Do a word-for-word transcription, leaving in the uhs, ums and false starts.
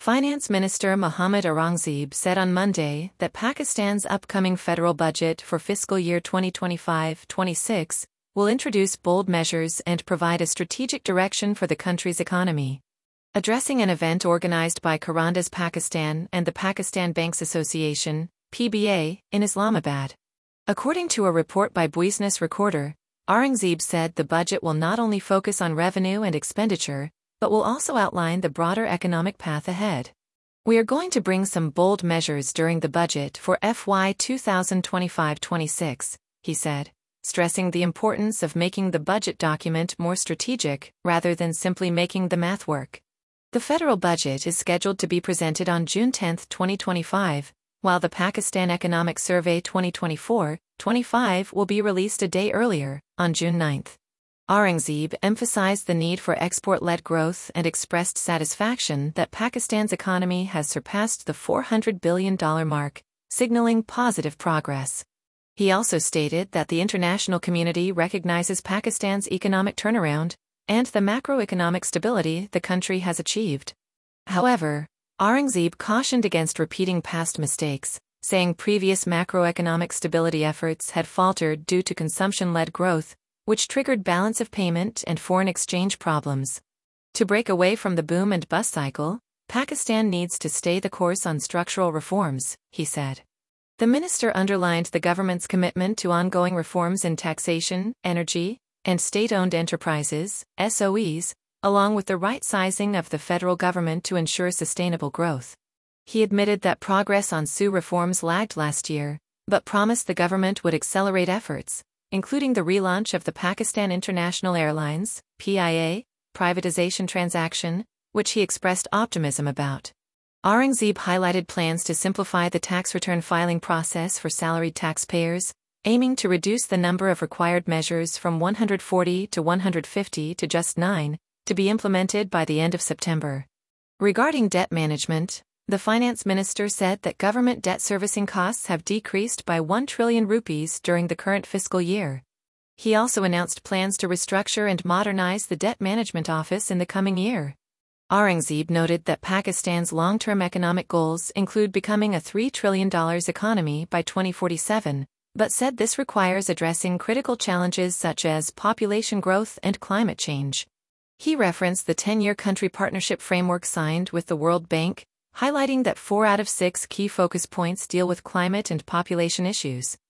Finance Minister Mohammad Aurangzeb said on Monday that Pakistan's upcoming federal budget for fiscal year twenty twenty-five twenty-six will introduce bold measures and provide a strategic direction for the country's economy. Addressing an event organized by Carandas Pakistan and the Pakistan Banks Association, P B A, in Islamabad. According to a report by Business Recorder, Aurangzeb said the budget will not only focus on revenue and expenditure, but will also outline the broader economic path ahead. We are going to bring some bold measures during the budget for F Y twenty twenty-five twenty-six, he said, stressing the importance of making the budget document more strategic rather than simply making the math work. The federal budget is scheduled to be presented on June tenth twenty twenty-five, while the Pakistan Economic Survey twenty twenty-four twenty-five will be released a day earlier, on June ninth. Aurangzeb emphasized the need for export-led growth and expressed satisfaction that Pakistan's economy has surpassed the four hundred billion dollars mark, signaling positive progress. He also stated that the international community recognizes Pakistan's economic turnaround and the macroeconomic stability the country has achieved. However, Aurangzeb cautioned against repeating past mistakes, saying previous macroeconomic stability efforts had faltered due to consumption-led growth, which triggered balance of payment and foreign exchange problems. To break away from the boom and bust cycle, Pakistan needs to stay the course on structural reforms, he said. The minister underlined the government's commitment to ongoing reforms in taxation, energy, and state-owned enterprises, S O Es, along with the right sizing of the federal government to ensure sustainable growth. He admitted that progress on S O E reforms lagged last year, but promised the government would accelerate efforts, including the relaunch of the Pakistan International Airlines, P I A, privatization transaction, which he expressed optimism about. Aurangzeb highlighted plans to simplify the tax return filing process for salaried taxpayers, aiming to reduce the number of required measures from one hundred forty to one hundred fifty to just nine, to be implemented by the end of September. Regarding debt management, the finance minister said that government debt servicing costs have decreased by one trillion rupees during the current fiscal year. He also announced plans to restructure and modernize the Debt Management Office in the coming year. Aurangzeb noted that Pakistan's long-term economic goals include becoming a three trillion dollars economy by twenty forty-seven, but said this requires addressing critical challenges such as population growth and climate change. He referenced the ten-year country partnership framework signed with the World Bank, highlighting that four out of six key focus points deal with climate and population issues.